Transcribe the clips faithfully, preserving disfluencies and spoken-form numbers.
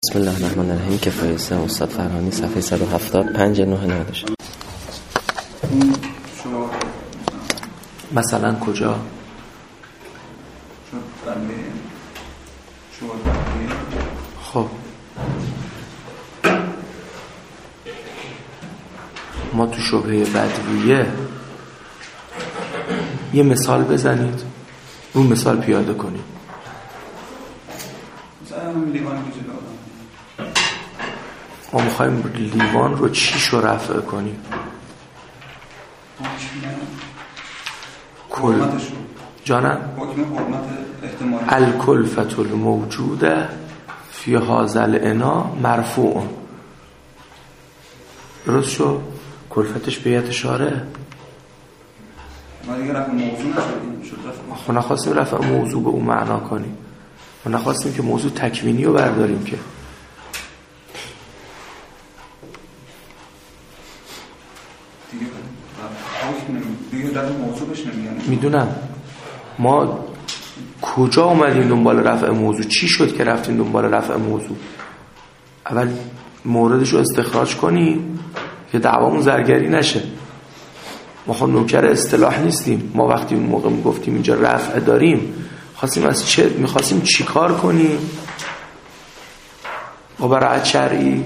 بسم الله الرحمن الرحیم. کفایه سه استاد فرهانی، صفحه صد و هفتاد و پنج نه نود و شش. مثلا کجا؟ خب ما تو شبهه بدویه یه مثال بزنید، اون مثال پیاده کنید. ما میخوایم لیوان رو چیشو رفع کنیم؟ کل جانم الکلفت الموجوده فی هذا الاناء مرفوع. درست شو؟ کلفتش به یت اشاره. ما دیگه رفع موضوع نشدیم، شد رفع. خب نخواستیم رفع موضوع به اون معنا کنیم. ما نخواستیم که موضوع تکوینی رو برداریم که. دیگه دیگه رفع موضوع بهش نمیگن. میدونم. ما کجا اومدیم دنبال رفع موضوع؟ چی شد که رفتیم دنبال رفع موضوع؟ اول موردش رو استخراج کنیم که دعوامون زرگری نشه. ما خب نوکر اصطلاح نیستیم. ما وقتی اون موقع میگفتیم اینجا رفع داریم، خواستیم از چه میخواستیم چی کار کنیم؟ با برای شرعی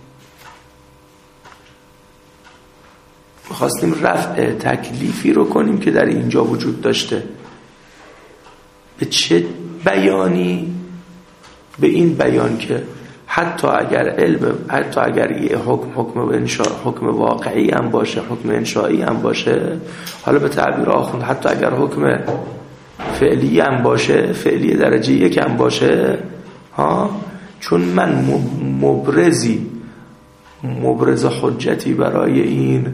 میخواستیم رفع تکلیفی رو کنیم که در اینجا وجود داشته. به چه بیانی؟ به این بیان که حتی اگر علم، حتی اگر یه حکم حکم انشاء، حکم واقعی هم باشه، حکم انشایی هم باشه، حالا به تعبیر آخوند حتی اگر حکم فعلی هم باشه، فعلی درجه یک هم باشه، ها، چون من مبرزی مبرز حجتی برای این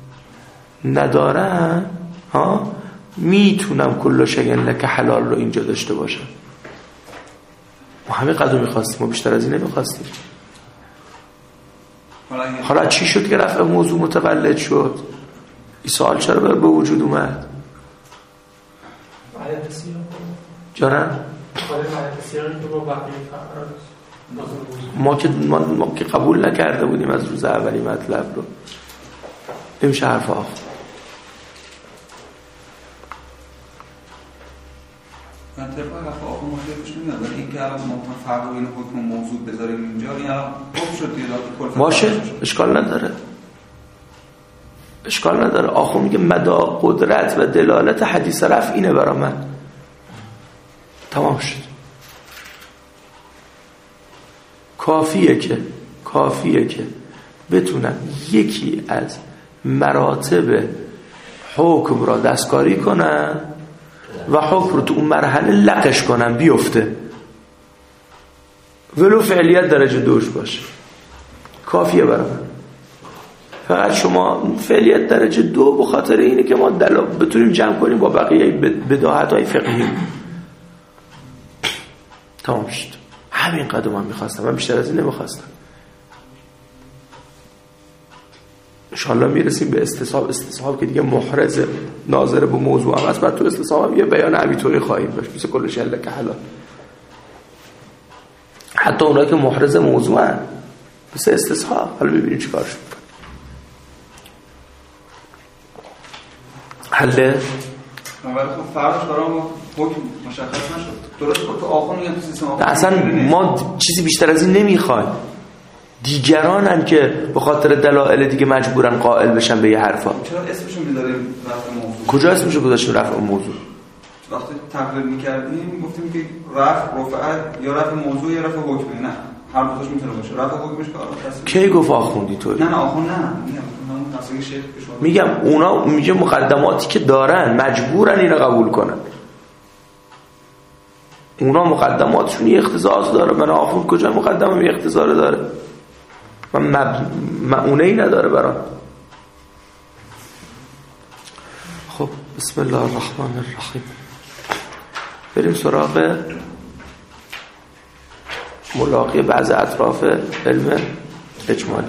ندارم، ها، میتونم کل شیء لک حلال رو اینجا داشته باشم. ما همین قدر میخواستیم، ما بیشتر از این نمیخواستیم. حالا چی شد که رفع موضوع متولد شد؟ این سوال چرا به وجود اومد؟ جانم؟ ما که ما, ما که قبول نکرده بودیم از روز اولی مطلب رو. نمیشه حرف آخر. من طبق رفع آخر مختلفش نمیاد، ولی این که الان ما فرق بین حکم موضوع بذاریم اینجا، این الان حکم شد دیگه کلفت باشه، اشکال نداره، اشکال نداره. آخر میگه مدا قدرت و دلالت حدیث رفع اینه برا من. تمام شد. کافیه که کافیه که بتونم یکی از مراتب حکم را دستکاری کنم و حکم رو تو اون مرحله لقش کنم بیفته، ولو فعلیت درجه دوش باشه. کافیه برای من. فقط شما فعلیت درجه دو به خاطر اینه که ما دلال بتونیم جمع کنیم با بقیه بداهت‌های فقهی. تمام شد. همین قدر من میخواستم، من بیشتر از این نمیخواستم. انشاءالله میرسیم به استصحاب. استصحاب که دیگه محرز ناظر به موضوع هم هست. بعد تو استصحاب هم یه بیان همینطوری خواهیم داشت، مثل کل شیء لک حلال. حتی اونایی که محرز موضوع هم مثل استصحاب. حالا ببینیم چی کار شد. حله؟ ولی خب فرقش برای ما حکم مشخص نشد. درست که تو آخون میگن تو سیستم آخون اصلا ما چیزی بیشتر از این نمیخوایم. دیگران هم که به خاطر دلایل دیگه مجبورن قائل بشن به یه حرفا. چرا اسمشو میذاریم رفع موضوع؟ کجا اسمشو گذاشتیم رفع موضوع؟ وقتی تقریر میکردیم گفتیم که رفع رفع یا رفع موضوع یا رفع حکم. نه، هر دوتاش میتونه باشه. رفع حکمش که کی گفت آخوندی تو؟ نه نه آخوند نه، میگم همون تصریح شیخ بشون. میگم اونا میگه مقدماتی که دارن مجبورن اینو قبول کنن. اونا مقدماتشون یه اختصاص داره. من آخوند کجا مقدمه یه اختصاص داره؟ من معونه ای نداره برام. خب بسم الله الرحمن الرحیم. بریم سراغ ملاقی بعض اطراف علم اجمالی.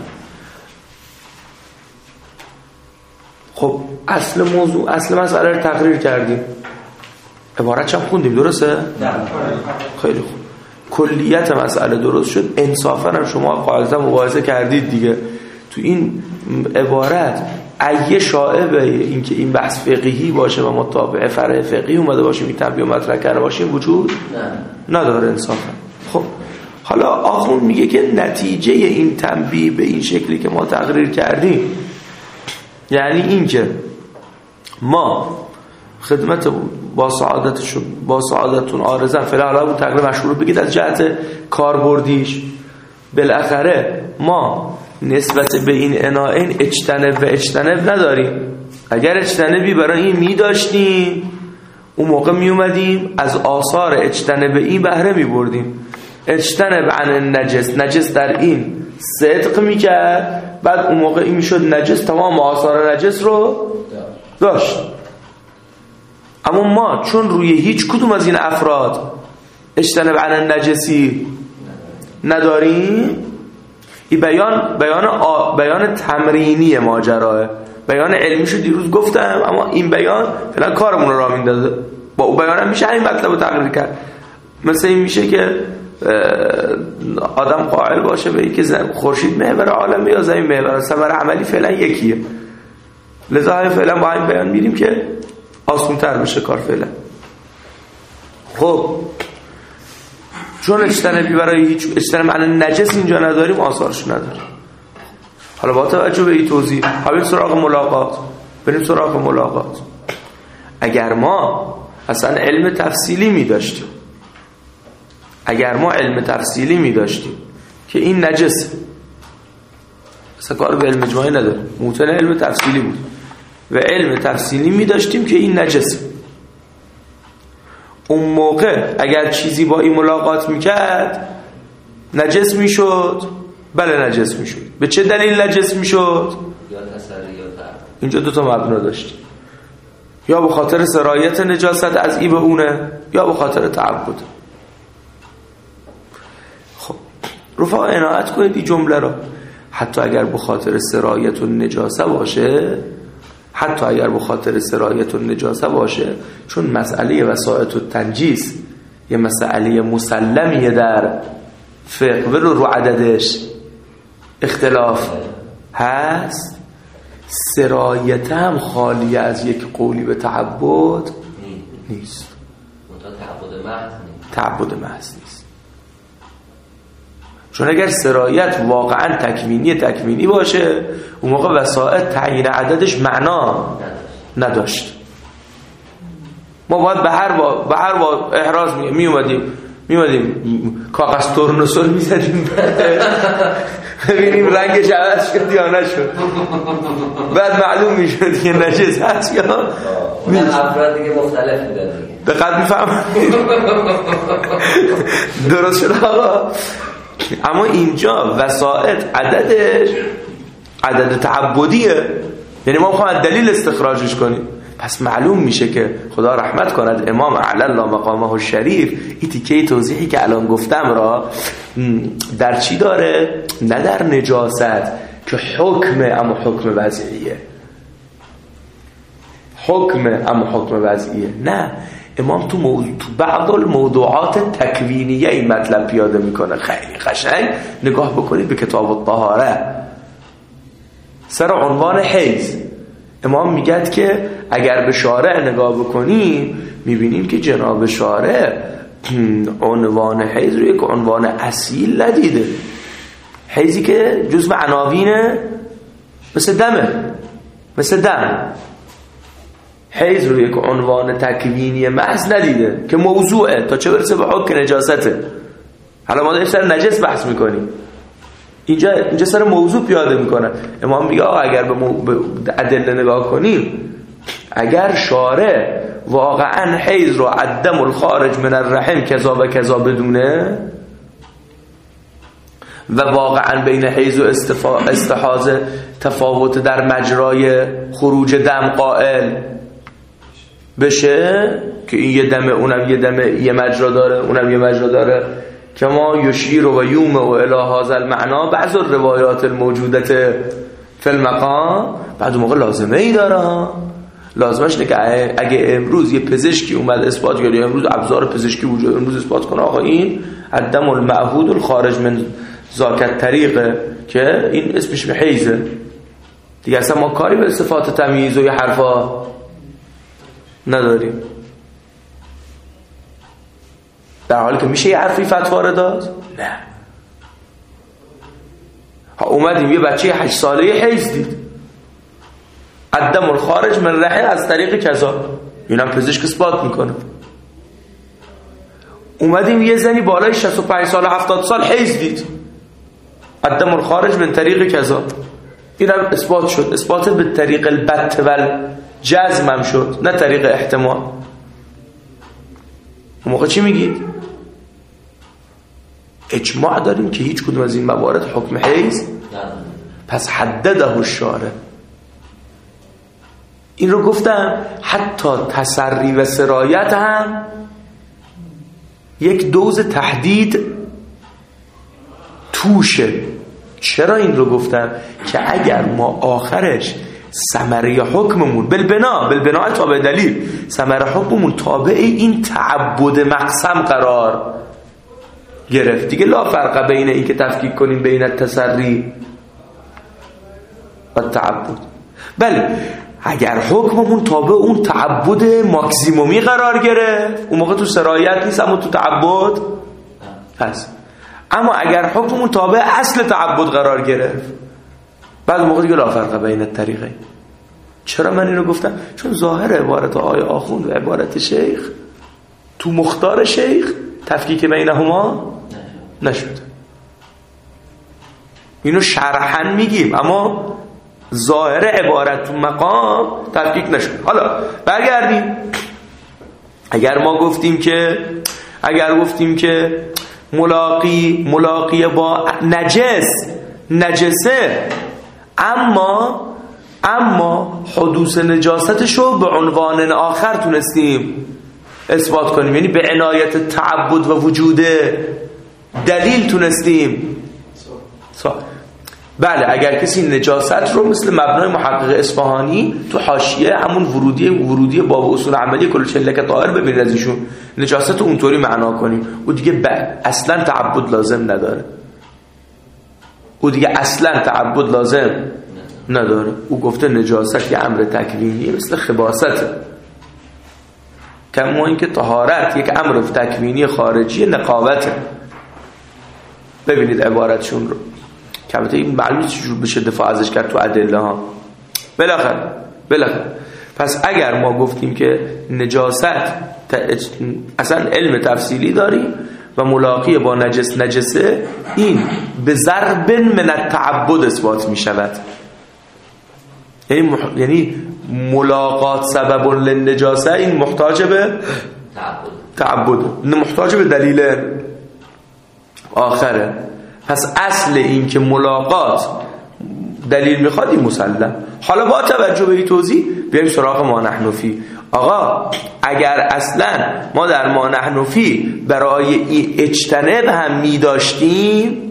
خب اصل موضوع، اصل مسئله رو تقریر کردیم. عبارت چم خوندیم، درسته؟ نه. خیلی خوب. کلیت مسئله درست شد، انصافا هم شما قاعدتا مباحثه کردید دیگه. تو این عبارت اگه شائبه این که این بحث فقهی باشه و مطابق فرع فقهی اومده باشیم این تنبیه مطرح کرده باشیم وجود نه. نداره انصافا. خب حالا آخوند میگه که نتیجه این تنبیه به این شکلی که ما تقریر کردیم یعنی این که ما خدمت با سعادتشون با سعادتتون عارضن فعلا حالا اون تقریر مشهور رو بگید از جهت کاربردیش، بالاخره ما نسبت به این عناین اجتنب و اجتنب نداریم. اگر اجتنبی برای این می داشتیم اون موقع می اومدیم از آثار اجتنب این بهره می بردیم. اجتنب عن نجس، نجس در این صدق می کرد، بعد اون موقع این می شد نجس تمام آثار نجس رو داشت. اما ما چون روی هیچ کدوم از این افراد اجتنب عن نجسی نداریم، این بیان بیان آ... بیان تمرینی ماجراه، بیان علمیشو دیروز گفتم اما این بیان فعلا کارمون رو راه میندازه. با اون بیان هم میشه این مطلب رو تقریر کرد. مثل این میشه که آدم قائل باشه به این که خورشید محور عالمه یا زمین محور، ثمره عملی فعلا یکیه، لذا فعلا با این بیان میریم که آسان‌تر بشه کار فعلا. خب چون اجتنبی برای هیچ اجتنب معنی نجس اینجا نداریم آثارش نداریم. حالا با توجه به این توضیح بریم سراغ ملاقات. بریم سراغ ملاقات. اگر ما اصلا علم تفصیلی می داشتیم اگر ما علم تفصیلی می داشتیم که این نجس، اصلا کار به علم اجماعی نداره، موطن علم تفصیلی بود و علم تفصیلی می داشتیم که این نجس، اون موقع اگر چیزی با این ملاقات میکرد نجس میشد. بله نجس میشد. به چه دلیل نجس میشد؟ یا تسری یا تعبد. اینجا دو تا مبنا داشتیم، یا به خاطر سرایت نجاست از این به اونه یا به خاطر تعبد. خب رفقا عنایت کنید این جمله رو، حتی اگر به خاطر سرایت و نجاسه باشه حتی اگر به خاطر سرایت و نجاسه باشه، چون مسئله وسائط و تنجیس یه مسئله مسلمیه در فقه ولو رو عددش اختلاف هست، سرایت هم خالی از یک قولی به تعبد نیست. تعبد محض نیست. تعبد محض نیست. چون اگر سرایت واقعا تکوینی تکوینی باشه اون موقع وسائط تعیین عددش معنا نداشت. ما باید به هر با به هر با احراز می اومدیم می اومدیم کاغذ تورنسول می زدیم ببینیم رنگش عوض شد یا نشد، بعد معلوم می شد که نجس هست یا نه. افراد دیگه مختلف بودن دیگه. دقیق می فهم درست شد آقا. اما اینجا وسائط عددش عدد تعبدیه، یعنی ما میخوایم دلیل استخراجش کنیم. پس معلوم میشه که خدا رحمت کند امام اعلی الله مقامه الشریف این تیکه توضیحی که الان گفتم را در چی داره؟ نه در نجاست که حکمه اما حکم وضعیه، حکمه اما حکم وضعیه. نه، امام تو, موضوع تو بعض الموضوعات تکوینیه این مطلب پیاده میکنه. خیلی قشنگ نگاه بکنید به کتاب الطهاره سر عنوان حیض. امام میگه که اگر به شارع نگاه بکنیم میبینیم که جناب شارع عنوان حیض رو یک عنوان اصیل ندیده. حیضی که جزء عناوینه مثل دمه، مثل دم. حیض رو یک عنوان تکوینی محض ندیده که موضوعه، تا چه برسه به حکم نجاسته. حالا ما داریم سر نجس بحث میکنیم، اینجا اینجا سر موضوع پیاده میکنه. امام میگه آقا اگر به, مو... به ادله نگاه کنیم، اگر شارع واقعا حیض رو عدم الخارج من الرحم کذا و کذا بدونه و واقعا بین حیض و استفا... استحاضه تفاوت در مجرای خروج دم قائل بشه که این یه دمه اونم یه دمه یه مجرا داره اونم یه مجرا داره که ما یشیر و یوم و الی هذا المعنا بعض الروایات الموجودت فی المقام، بعد موقع لازمه ای داره لازمش اینه که اگه امروز یه پزشکی اومد اثبات کنه، امروز ابزار پزشکی وجود، امروز اثبات کنه آقا این الدم المعهود الخارج من ذاک طریقه که این اسمش حیزه دیگه، اصلا ما کاری به صفات تمییز و یه حرفا نداریم، در حالی که میشه یه حرفی فتوا رو داد. نه ها اومدیم یه بچه هشت ساله حیز دید، الدم الخارج من رحم از طریق کذا، اینم پزشک اثبات میکنه. اومدیم یه زنی بالای شصت و پنج سال هفتاد سال حیز دید، الدم الخارج من طریق کذا، اینم اثبات شد. اثبات به طریق البت و جزم هم شد، نه طریق احتمال. اون موقع چی میگید؟ اجماع داریم که هیچ کدوم از این موارد حکم حیز، پس حدده الشارع. این رو گفتم حتی تسری و سرایت هم یک دوز تحدید توشه. چرا این رو گفتم؟ که اگر ما آخرش ثمره حکممون بالبنا بالبنا تابع دلیل، ثمره حکممون تابع این تعبد مقسم قرار گرفت دیگه، لا فرق بین این که تفکیک کنیم بین التسری و تعبد. بله اگر حکممون تابع اون تعبد ماکسیمومی قرار گرفت اون موقع تو سرایت نیست، اما تو تعبد هست. اما اگر حکممون تابع اصل تعبد قرار گرفت بعد موقع دیگه لا فرق بین الطریقین. چرا من اینو گفتم؟ چون ظاهر عبارت آقای آخوند و عبارت شیخ تو مختار شیخ تفکیک بینهما نشد. اینو شرحاً میگیم اما ظاهر عبارت تو مقام تفکیک نشد. حالا برگردیم، اگر ما گفتیم که اگر گفتیم که ملاقی ملاقی با نجس نجسه، اما اما حدوث نجاستشو به عنوان آخر تونستیم اثبات کنیم، یعنی به عنایت تعبد و وجود دلیل تونستیم. بله اگر کسی نجاست رو مثل مبنای محقق اصفهانی تو حاشیه همون ورودی ورودی باب اصول عملی کل چلک طاهر ببینید از ایشون، نجاست رو اونطوری معنا کنیم و دیگه اصلا تعبد لازم نداره، او دیگه اصلا تعبد لازم نداره. او گفته نجاست یه امر تکوینیه مثل خباسته، کما اینکه طهارت یک امر تکوینی خارجی نقاوته. ببینید عبارتشون رو که البته این معلومه چجور بشه دفاع ازش کرد تو ادله ها. بالاخره بالاخره پس اگر ما گفتیم که نجاست اصلا علم تفصیلی داریم و ملاقی با نجس نجسه، این به ضرب من التعبد اثبات می شود، یعنی مح... یعنی ملاقات سبب للنجاسه این محتاج به تعبد، نه محتاج به دلیل آخره. پس اصل این که ملاقات دلیل میخواد این مسلم. حالا با توجه به این توضیح بیایم سراغ ما نحن فی. آقا اگر اصلا ما در ما نحن فی برای این اجتناب هم میداشتیم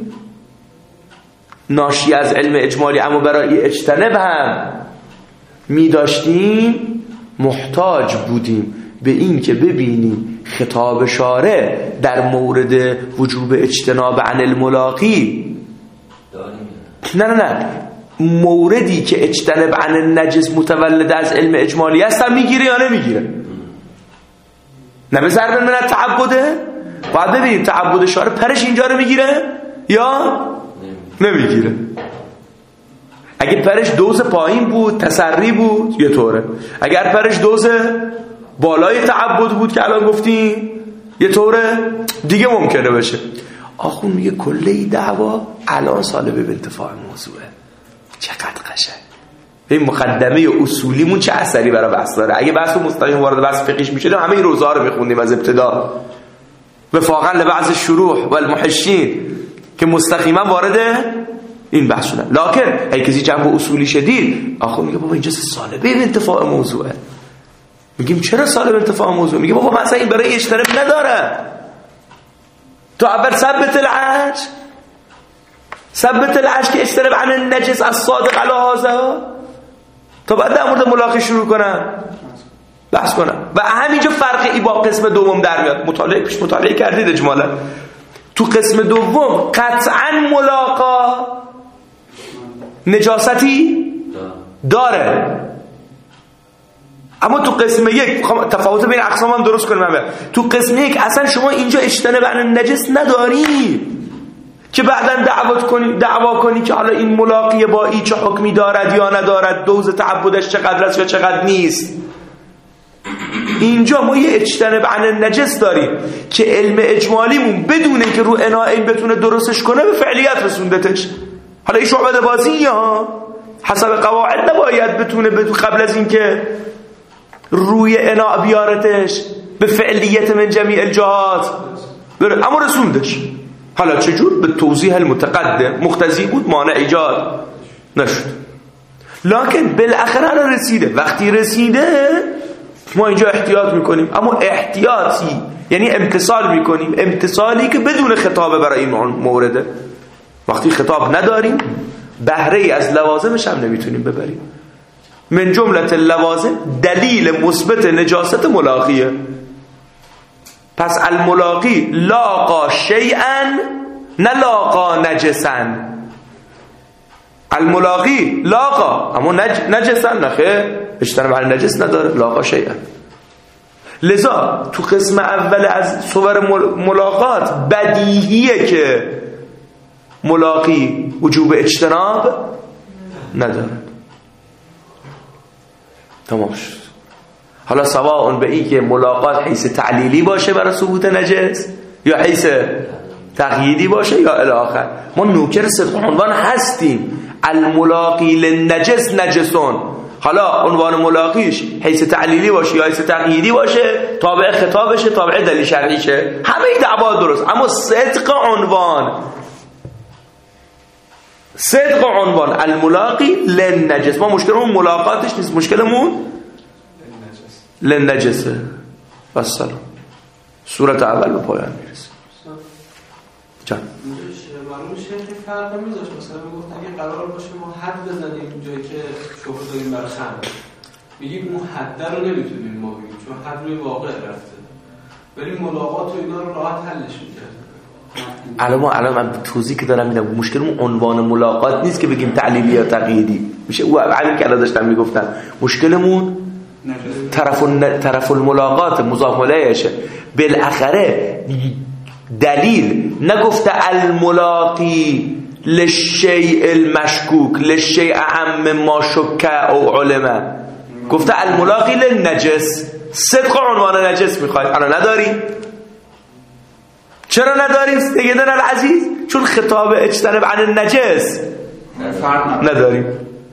ناشی از علم اجمالی، اما برای اجتناب هم میداشتیم محتاج بودیم به این که ببینیم خطاب شارع در مورد وجوب اجتناب عن الملاقی نه نه نه موردی که اجتناب عن النجس متولد از علم اجمالی است هم میگیره یا نمیگیره. نه به ضرب من تعبده باید ببینیم تعبد شارع پرش اینجا رو میگیره یا نمیگیره. اگه پرش دوز پایین بود تسری بود یه طوره، اگر پرش دوز بالای تعبد بود که الان گفتیم یه طوره دیگه ممکنه بشه. آخون میگه کلی دعوا الان سالبه به انتفاع موضوعه. چقدر قشنگ. این مقدمه اصولیمون چه اثری برای بحث داره. اگه بحث مستقیم وارد بحث فقهیش میشه همه این روزا رو میخوندیم از ابتدا وفاقا لبعض الشروح و المحشین که مستقیما وارد این بحث شدن. لکن اگه کسی جنب اصولی شدید آخون میگه بابا اینجا سالبه به انتفاع موضوعه. میگیم چرا سالب انتفاع موضوع؟ میگه بابا مثلا این برای اجتناب نداره. تو اول ثبت العج ثبت العج که اجتناب عن النجس الصادق علی هذا تا بعد در مورد ملاقی شروع کنم بحث کنم. و همینجا فرقی با قسم دوم در میاد. مطالعه پیش مطالعه کردید اجمالا. تو قسم دوم قطعا ملاقا نجاستی داره، اما تو قسم یک تفاوت بین اقسام هم درست کنیم. همه تو قسم یک اصلا شما اینجا اجتناب عن النجس نداری که بعداً دعوت کنی دعوا کنی که حالا این ملاقی با ای چه حکمی دارد یا ندارد، دوز تعبدش چقدر است یا چقدر نیست. اینجا ما یه اجتناب عن النجس داریم که علم اجمالیمون بدون اینکه رو اناء این بتونه درستش کنه به فعلیت رسوندتش. حالا این شعبده بازی یا حسب قواعد نباید بتونه قبل از اینکه روی اناء بیارتش به فعلیت من جمیع الجهات بره، اما رسوندش. حالا چجور؟ به توضیح المتقدم مقتضی بود، مانع ایجاد نشد، لکن بالاخره رسیده. وقتی رسیده ما اینجا احتیاط میکنیم، اما احتیاطی یعنی امتصال میکنیم، امتصالی که بدون خطابه برای این مورده. وقتی خطاب نداریم بهره ای از لوازمش هم نمیتونیم ببریم. من جملت اللوازم دلیل مثبت نجاست ملاقیه. پس الملاقی لاقا شیئا نه لاقا نجسا. الملاقی لاقا اما نج... نجسا نخیر، اجتناب عن النجس نداره، لاقا شیئا. لذا تو قسم اول از صور ملاقات بدیهیه که ملاقی وجوب اجتناب نداره. تمام شد. حالا سواء به این که ملاقات حیث تعلیلی باشه برای ثبوت نجس یا حیث تقییدی باشه یا الی آخر، ما نوکر صدق عنوان هستیم. الملاقی للنجس نجسون. حالا عنوان ملاقیش حیث تعلیلی باشه یا حیث تقییدی باشه، تابع خطابشه، تابع دلیل شرعیشه، همه این دعوا درست، اما صدق عنوان صدق عنوان الملاقی للنجس، ما مشکلمون ملاقاتش نیست، مشکلمون للنجسه. و السلام. صورت اول به پایان میرسه. جان معلوم شیخ فرق میذاشت، مثلا میگفت اگه قرار باشه ما حد بزنیم جایی که شبه داریم بر خمر، میگیم اون حد رو نمیتونیم ما بگیم چون حد روی واقع رفته، ولی ملاقات و اینا رو راحت حلش میکرد. الان ما الان من توضیح که دارم میدم مشکلمون عنوان ملاقات نیست که بگیم تعلیلی یا تقییدی میشه، او همین که الان داشتم میگفتم. مشکلمون طرف طرف الملاقات مضاف الیهشه. بالاخره دلیل نگفته الملاقی للشیء المشکوک للشیء اعم ما شک او علمه، گفته الملاقی للنجس. صدق عنوان نجس میخواید، الان نداریم. چرا نداریم سیدنا العزیز؟ چون خطاب اجتناب عن النجس نداریم.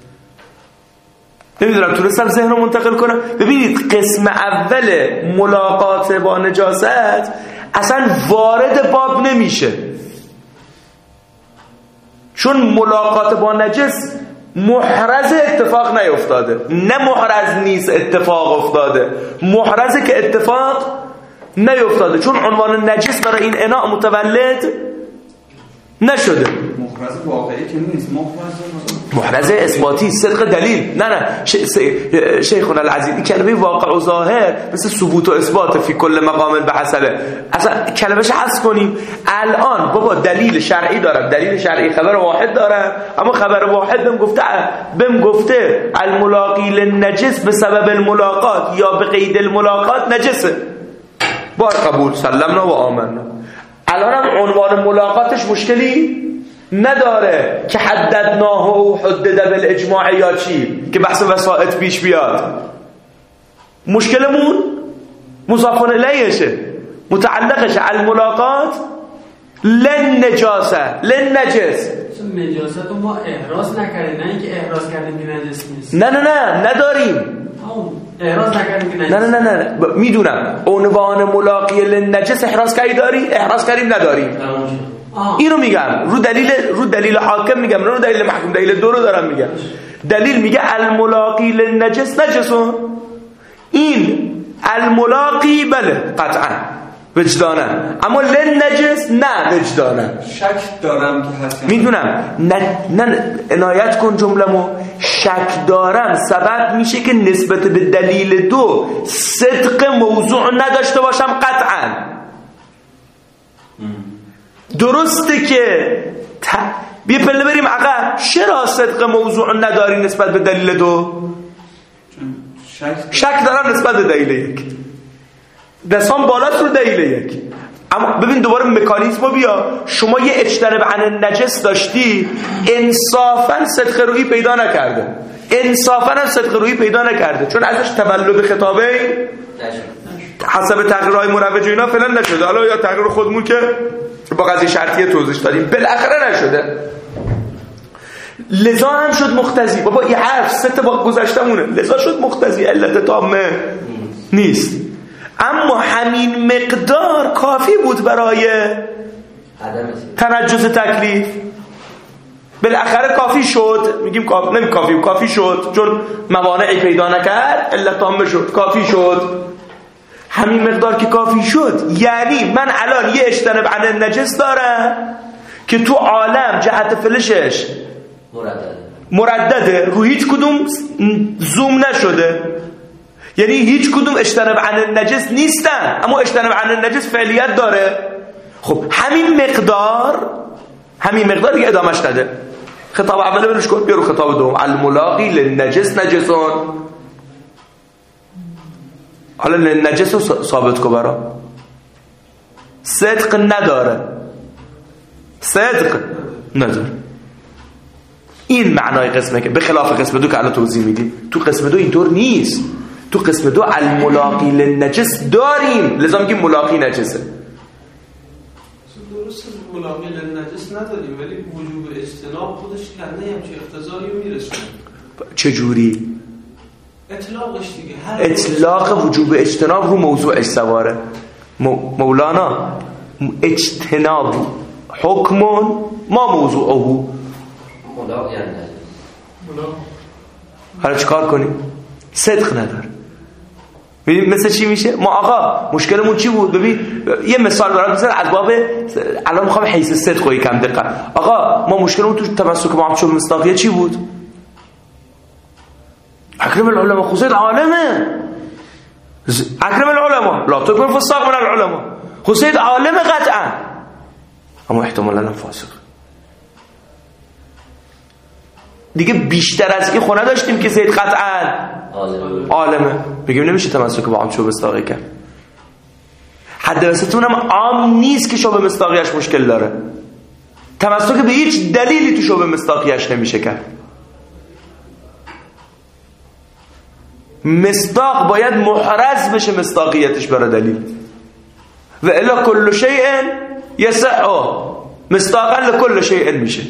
نمیدونم تونستم ذهن رو منتقل کنم. ببینید قسم اول ملاقات با نجاست اصلا وارد باب نمیشه، چون ملاقات با نجس محرز اتفاق نیفتاده، نه محرز نیست اتفاق افتاده، محرزه که اتفاق نیفتاده، چون عنوان نجس برای این اناء متولد نشده. محرز واقعی که نیست، محرز اثباتی، صدق دلیل. نه نه شیخنا العزیز این کلمه واقع و ظاهر مثل ثبوت و اثبات فی کل مقام بحسبه، اصلا کلمه‌ش حذف کنیم. الان بابا دلیل شرعی دارم، دلیل شرعی خبر واحد دارم، اما خبر واحد بهم گفته بهم گفته الملاقی للنجس به سبب الملاقات یا به قید الملاقات نجسه، بار قبول سلمنا و آمنا. الان هم عنوان ملاقاتش مشکلی نداره که حددناه و حدد بالاجماع یا چی که بحث وسائط پیش بیاد. مشکلمون مضاف الیهشه، متعلقشه الملاقات للنجاسه للنجس. نجاست ما احراز نکردیم، نه اینکه احراز کردیم که نجس نیست. نه نه نه نداریم، احراز نکردیم که نجس. نه نه نه نه ب... میدونم عنوان ملاقی للنجس احراز کردی داری، احراز کردیم نداریم. اینو میگم رو دلیل رو دلیل حاکم میگم، رو دلیل محکوم، دلیل دو رو دارم میگم. دلیل میگه الملاقی للنجس نجسون. این الملاقی بله قطعا وجدانن، اما لنجس نه وجدانن. شک دارم که هست، میدونم نه نه عنایت کن جمله‌مو. شک دارم سبب میشه که نسبت به دلیل دو صدق موضوع نداشته باشم قطعا. درسته که ت... بیا پله بریم عقب. چرا صدق موضوع نداری نسبت به دلیل دو؟ شک, شک دارم نسبت به دلیل یک. دستان بالاست رو دلیل یک. اما ببین دوباره مکانیزمو بیا. شما یه اجتناب عن النجس داشتی، انصافا صدق روحی پیدا نکرده، انصافا هم صدق روحی پیدا نکرده، چون ازش تولد خطابه نشد، حسب تغییرهای مروج و اینا فعلا نشده. حالا یا تغییر خودمون که با قضیه شرطیه توضیح دادیم بالاخره نشده، لذا هم شد مختزی. بابا این حرف سه تا با گذشتمونه، لذا شد مختزی، علت تامه نیست. اما همین مقدار کافی بود برای تنجس تکلیف. بالاخره کافی شد. میگیم کافی، نمی کافی کافی شد چون موانعی پیدا نکرد، علت تامه شد، کافی شد. همین مقدار که کافی شد یعنی من الان یه اجتناب عن النجس دارم که تو عالم جهت فلشش مردده مردده رو هیچ کدوم زوم نشده، یعنی هیچ کدوم اجتناب عن النجس نیستن اما اجتناب عن النجس فعلیت داره. خب همین مقدار همین مقدار دیگه ادامش نده. خطاب اوله برش کن، بیارو خطاب دوم. الملاقی للنجس نجسون. حالا للنجس رو ثابت کن برا. صدق نداره، صدق نداره. این معنای قسمه که به خلاف قسم دو که الان توضیح میدیم. تو قسم دو اینطور نیست. تو قسم دو الملاقی للنجس داریم، لذا میگیم ملاقی نجسه. درست ملاقی للنجس نداریم ولی وجوب اجتناب خودش کنه همچه اقتضایی میرسونه. چجوری؟ اطلاقش دیگه. اطلاق وجوب اجتناب رو موضوعش سواره. مولانا اجتناب حکمون ما موضوعه. ملاقی یعنی حالا چیکار کنیم؟ صدق نداره. ببین مثل چی میشه؟ ما آقا مشکلمون چی بود؟ ببین یه مثال برام بزن از باب الان میخوام حیث صدق و یکم دقت. آقا ما مشکلمون تو تمسک با عموم مصداقیه چی بود؟ اکرم العلماء خصوصیت عالمه. اکرم العلماء لا تکن فساق من العلماء، خصوصیت عالم قطعا، اما احتمالاً هم فاسق. دیگه بیشتر از این خونه داشتیم که سید قطعا عالمه، بگیم نمیشه تمسک با عام شبه مصداقی کرد. حد وسطون هم عام نیست که شبه مصداقیش مشکل داره. تمسک به هیچ دلیلی تو شبه مصداقیش نمیشه کرد. مصداق باید محرز بشه مصداقیتش برای دلیل. و الا کل شیء یصح مصداقا لکل شیء میشه.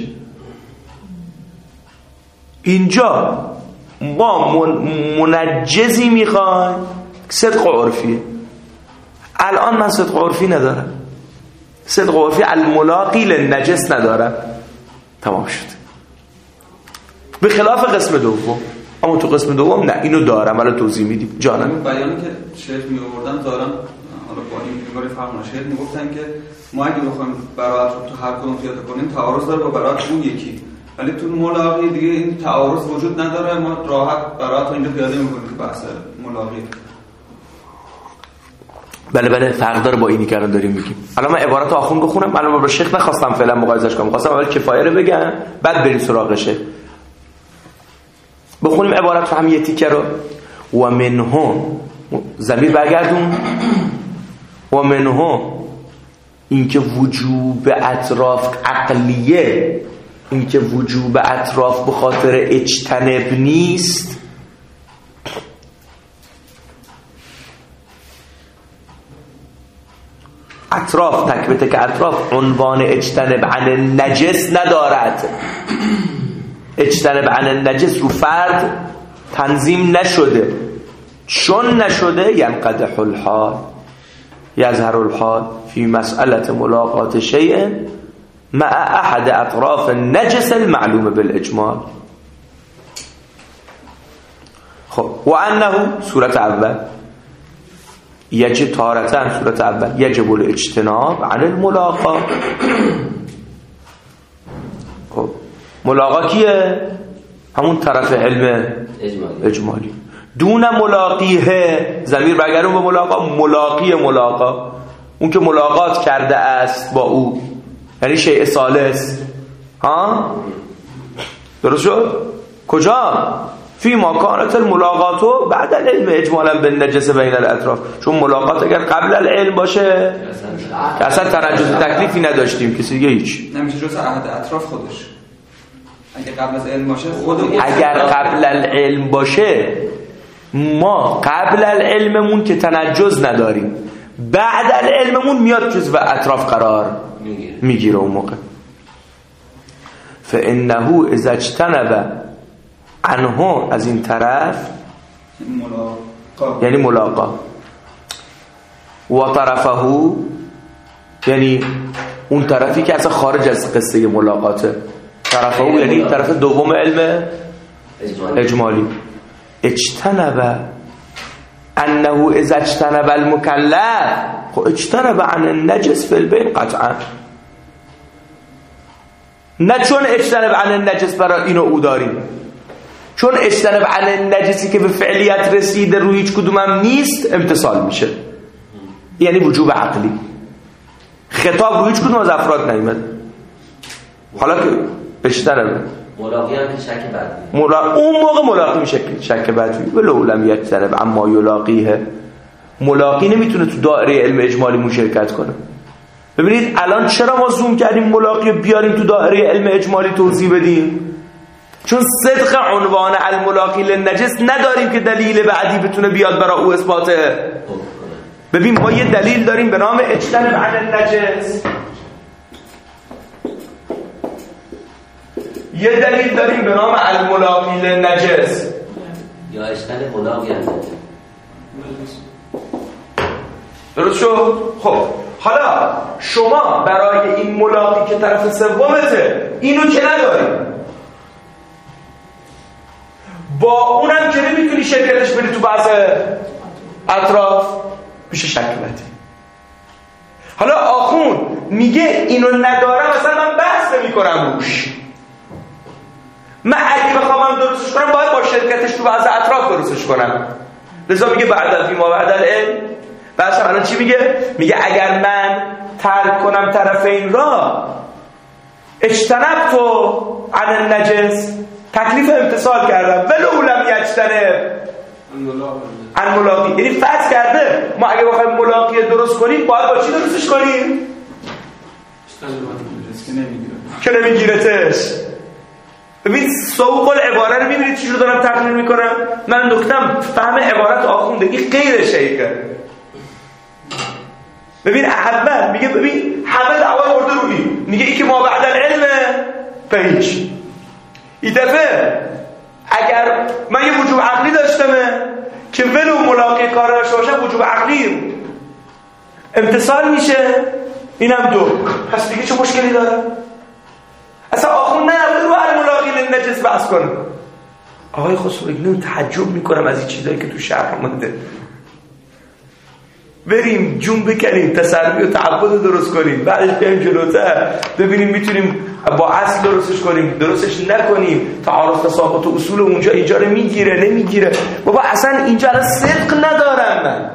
اینجا ما منجزی میخوایم صدق عرفیه. الان من صدق عرفی ندارم، صدق عرفی الملاقی للنجس ندارم، تمام شد. به خلاف قسم دوم. اما تو قسم دوم نه، اینو دارم، الان توضیح میدیم. جانم بیانی که شیخ می آوردن دارم، حالا با این بیماری فرمون شیخ میگفتن که ما اگه بخوایم برات رو تو هر کدوم پیاده کنیم تعارض داره با برات اون یکی، ولی تو ملاقی دیگه این تعارض وجود نداره، ما راحت برات رو اینجا پیاده میکنیم که بحث ملاقی. بله بله فرق داره با اینی که الان داریم میگیم. الان من عبارت آخون بخونم، الان با شیخ نخواستم فعلا مقایسهش کنم، خواستم اول کفایه رو بگم بعد بریم سراغ شیخ. بخونیم عبارت رو هم یه تیکه رو. و منهم ضمیر برگردون. و منهم اینکه وجوب اطراف عقلیه، اینکه وجوب اطراف به خاطر اجتناب نیست، اطراف تک به تک اطراف عنوان اجتناب عن النجس ندارد. اجتناب عن النجس رو فرد تنظیم نشده، چون نشده ینقدح الحال یظهر الحال فی مسئله ملاقات شیء مع احد اطراف النجس المعلوم بالاجمال. خب و انه صورت اول یجب تارتن صورت اول یجب الاجتناب عن الملاقا. خب ملاقا کیه؟ همون طرف علم اجمالی, اجمالی. دون ملاقیه ضمیر برگردون به ملاقا، ملاقی ملاقا اون که ملاقات کرده است با او، یعنی شیء ثالث. ها درست شد؟ کجا؟ فی ما کانت الملاقاتو بعد العلم اجمالا بالنجس بین الاطراف. چون ملاقات اگر قبل العلم باشه که اصلا تنجس تکلیفی نداشتیم کسی دیگه هیچ نمیشه جز عهد اطراف خودش. اگر قبل از علم باشه خود اگر قبل العلم باشه ما قبل العلممون که تنجس نداریم، بعد العلممون میاد جزو اطراف قرار میگیره اون موقع. فانه اذا اجتنب عنه از این طرف ملاقا. یعنی ملاقا و طرفه یعنی اون طرفی که اصلا خارج از قصه ملاقاته، طرفه یعنی طرف دوم علم اجمالی. اجتنب انه اذا اجتنب المكلف، خب اجتنب عن النجس فی البین قطعا، نه چون اجتنب عن النجس برای اینو او داریم، چون اجتنب عن النجسی که به فعلیت رسیده روی هیچ کدومم نیست امتصال میشه، یعنی وجوب عقلی. خطاب روی هیچ کدوم از افراد نیامد. حالا که اجتنب ملاقی هم که شک بدوی ملا... اون موقع ملاقی میشه شک بدوی ولو لم یجتنب اما یلاقیه. ملاقی نمیتونه تو دایره علم اجمالی مشارکت کنه. ببینید الان چرا ما زوم کردیم ملاقی بیاریم تو دایره علم اجمالی توضیح بدیم؟ چون صدق عنوان الملاقی للنجس نداریم که دلیل بعدی بتونه بیاد برای او اثباته. ببین ما یه دلیل داریم به نام اجتنب عن النجس، یه دلیل داریم به نام الملاقی للنجس یا اجتنب ملاقی النجس. درست شد؟ خب حالا شما برای این ملاقی که طرف سومته اینو که نداریم، با اونم که نمیتونی شرکتش بری تو بحث اطراف، میشه شک بدی. حالا آخون میگه اینو ندارم مثلا من بحث نمی کنم روش، من اگه بخوام درستش کنم باید با شرکتش تو بحث اطراف درستش کنم. لذا میگه بعد از ما بعد العلم. بعدش الان چی میگه؟ میگه اگر من ترک کنم طرفین را اجتنبت عن النجس، تکلیف امتصال کردم ولو لم یجتنب عن ملاقی، یعنی فرض کرده ما اگه بخوایم ملاقی درست کنیم باید با چی درستش کنیم؟ که نمیگیرتش. ببین سوق العباره رو میبینید چی رو دارم تقریر میکنم؟ من نکتم فهم عبارت آخونده این غیر شیکه. ببین اول میگه ببین همه دعوا ورده روی میگه ای که ما بعد العلم پیش این دفعه اگر من یه وجوب عقلی داشتمه که ولو ملاقی کار داشته باشم وجوب عقلی امتصال میشه، اینم دو، پس دیگه چه مشکلی داره؟ اصلا آخون نه رو الملاقی للنجس بحث کنه. آقای خسروی نم تعجب میکنم از این چیزایی که تو شرح آمده. بریم جون بکنیم تسری و تعبد درست کنیم، بعدش بریم جلوتر ببینیم میتونیم با اصل درستش کنیم، درستش نکنیم، تعارض تساقط و اصول اونجا اینجا رو میگیره نمیگیره. بابا اصلا اینجا الان صدق ندارم من.